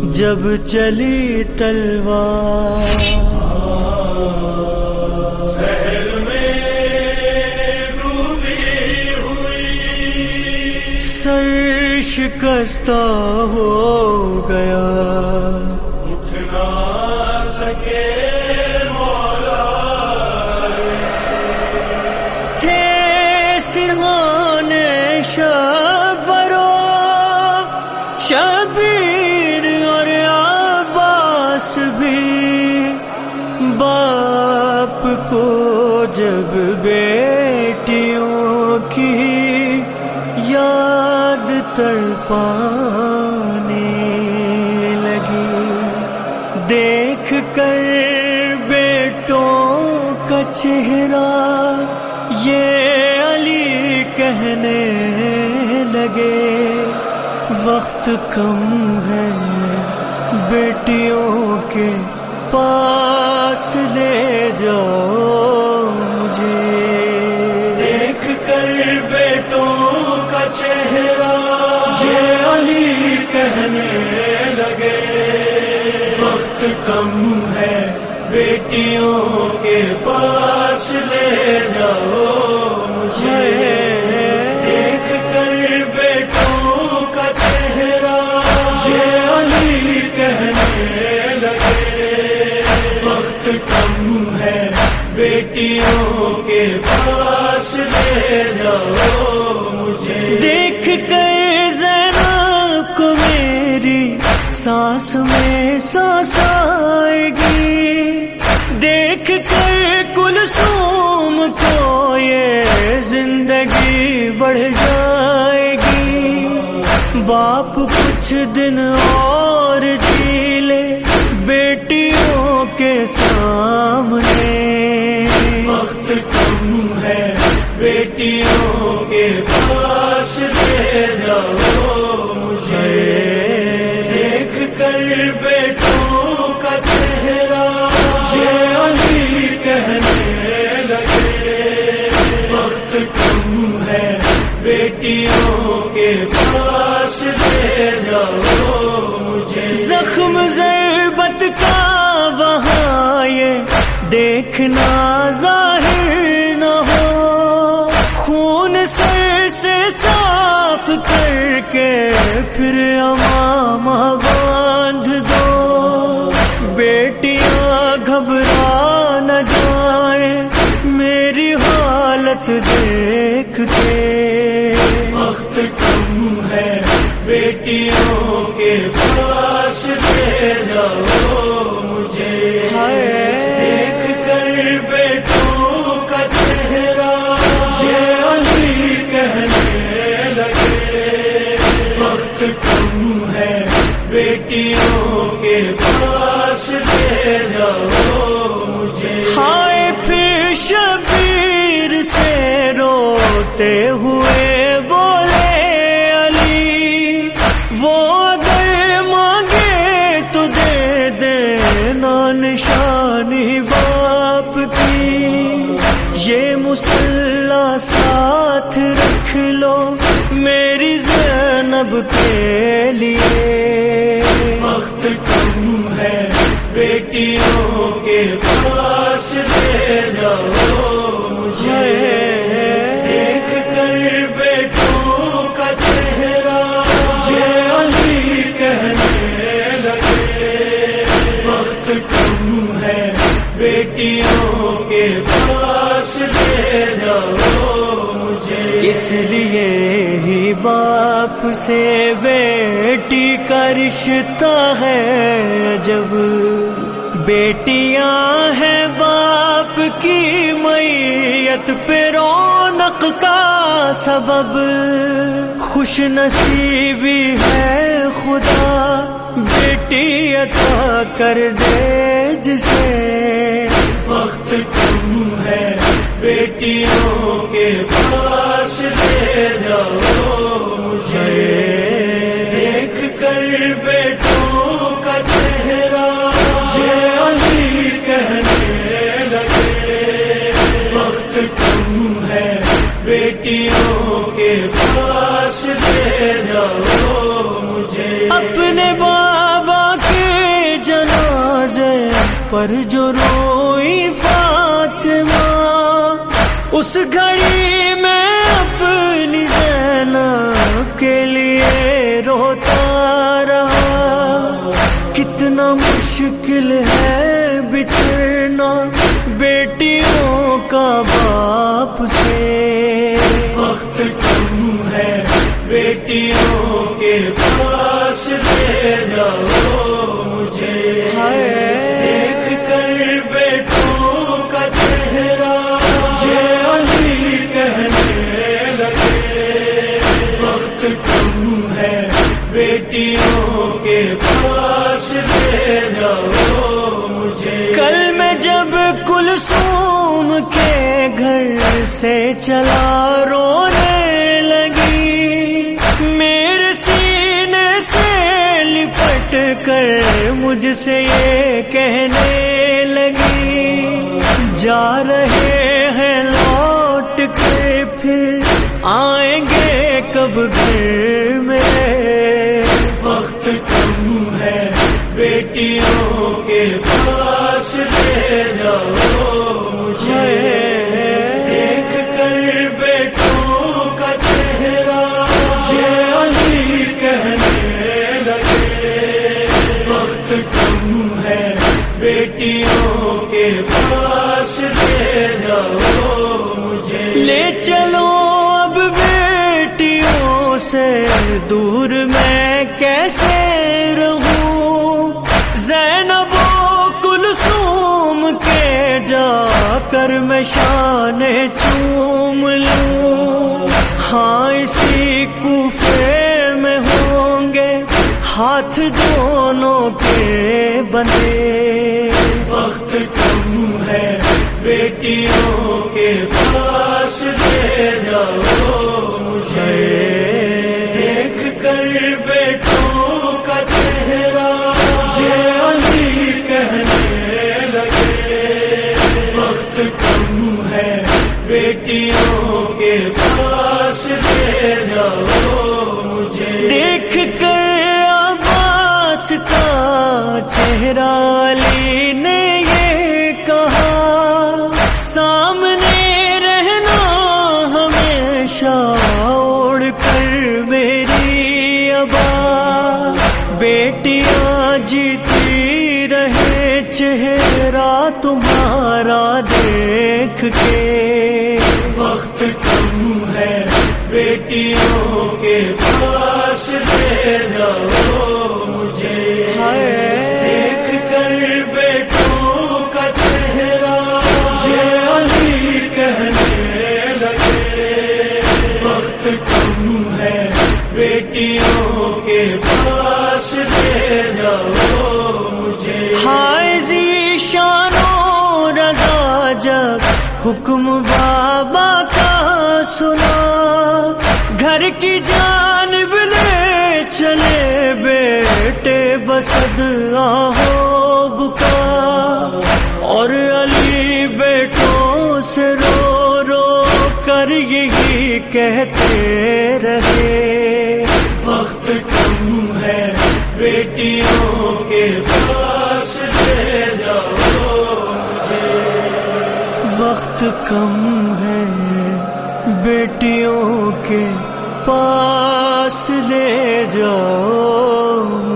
جب چلی تلوار شہر میں ڈوبی ہوئی سر شکستہ ہو گیا اٹھ نہ سکے مولا تھے سرحان شبرو شبیر اور عباس بھی باپ کو جب بیٹیوں کی یاد تڑپانے لگی، دیکھ کر بیٹوں کا چہرہ یہ علی کہنے لگے وقت کم ہے بیٹیوں کے پاس لے جاؤ مجھے، دیکھ کر بیٹوں کا چہرہ یہ علی کہنے لگے وقت کم ہے بیٹیوں کے پاس لے جاؤ مجھے، دیکھ کر بیٹوں کا چہرہ یہ علی کہنے لگے وقت کم ہے بیٹیوں کے پاس لے جاؤ مجھے، دیکھ کر زینب کو میری سانس میں سانس آئے گی، دیکھ کر کلثوم کو یہ زندگی بڑھ جائے گی، باپ کچھ دن اور جی لے بیٹیوں کے سامنے، وقت کم ہے بیٹیوں کے پاس لے جاؤ مجھے، دیکھ کر بیٹوں کا چہرہ یہ علی کہنے لگے وقت کم ہے بیٹیوں کے پاس لے جاؤ مجھے، زخم ضربت کا وہاں یہ دیکھنا ظاہر نہ ہو، خون سر سے صاف کر کے پھر امامہ باندھ دو، بیٹیاں گھبرا نہ جائیں میری حالت دیکھ کے، وقت کم ہے بیٹیوں کے پاس لے جاؤ مجھے، دیکھ کر بیٹوں کا چہرہ یہ علی کہنے لگے وقت کم ہے بیٹیوں کے پاس لے جاؤ مجھے، ہائے پھر شبیر سے روتے ہوئے بولے علی وہ اگر مانگے تو دے دینا نشانی باپ کی، یہ مسلح ساتھ رکھ لو میری زینب کے لیے، وقت کم ہے بیٹیوں کے پاس لے جاؤ مجھے، دیکھ کر بیٹوں کا چہرہ یہ علی کہنے لگے وقت کم ہے بیٹیوں کے پاس لے جاؤ مجھے، اس لیے ہی باپ سے بیٹی کا رشتہ ہے، جب بیٹیاں ہیں باپ کی میت پہ رونق کا سبب، خوش نصیبی ہے خدا بیٹی عطا کر دے جسے، وقت کم ہے بیٹیوں کے پاس لے جاؤ مجھے، دیکھ کر بیٹوں کا چہرہ یہ علی کہنے لگے وقت کم ہے بیٹیوں کے پاس لے جاؤ مجھے، اپنے بابا پر جو روئی فاطمہ، اس گھڑی میں اپنی زینب کے لیے روتا رہا۔ کتنا مشکل ہے بچھڑنا بیٹیوں کا باپ سے، وقت کم ہے بیٹیوں کے پاس لے جاؤ مجھے، دیکھ کر بیٹوں کا چہرہ یہ علی کہنے لگے، وقت کم ہے بیٹیوں کے پاس لے جاؤ مجھے۔ کل میں جب کلثوم کے گھر سے چلا رونے لگی، میرے سینے سے لپٹ کر مجھ سے یہ کہنے لگی، جا رہے ہیں لوٹ کے پھر آئیں گے کب گھر میں، وقت کم ہے بیٹیوں کے پاس لے جاؤ مجھے، دیکھ کر بیٹوں کا چہرہ یہ علی کہنے لگے، وقت کم ہے بیٹیوں کے پاس لے جاؤ مجھے۔ لے چلو اب بیٹیوں سے دور میں کیسے رہوں، زینب و کلثوم کے جا کر میں شان چوم لوں، ہاں اسی کوفے میں ہوں گے ہاتھ دونوں کے بندے، وقت کم ہے بیٹیوں کے پاس لے جاؤ مجھے، دیکھ کر بیٹوں کا چہرہ یہ علی کہنے لگے، وقت کم ہے بیٹیوں کے پاس لے جاؤ مجھے۔ دیکھ کر عباس کا چہرہ علی نے یہ کہا، سامنے رہنا ہمیشہ اوڑھ کر میری ابا، بیٹیاں جیتی رہے چہرہ تمہارا دیکھ کے، وقت کم ہے بیٹیوں کے پاس لے جاؤ مجھے، دیکھ کر بیٹوں کا چہرہ یہ علی کہنے لگے، وقت کم ہے بیٹیوں کے پاس لے جاؤ مجھے۔ ہائے ذیشان و رضا جب حکم بابا کا سنا، گھر کی جانب لے چلے بیٹے بسد آہو بکا، اور علی بیٹوں سے رو رو کر یہی کہتے رہے، وقت کم ہے بیٹیوں کے پاس لے جاؤ مجھے، وقت کم ہے بیٹیوں کے پاس لے جاؤ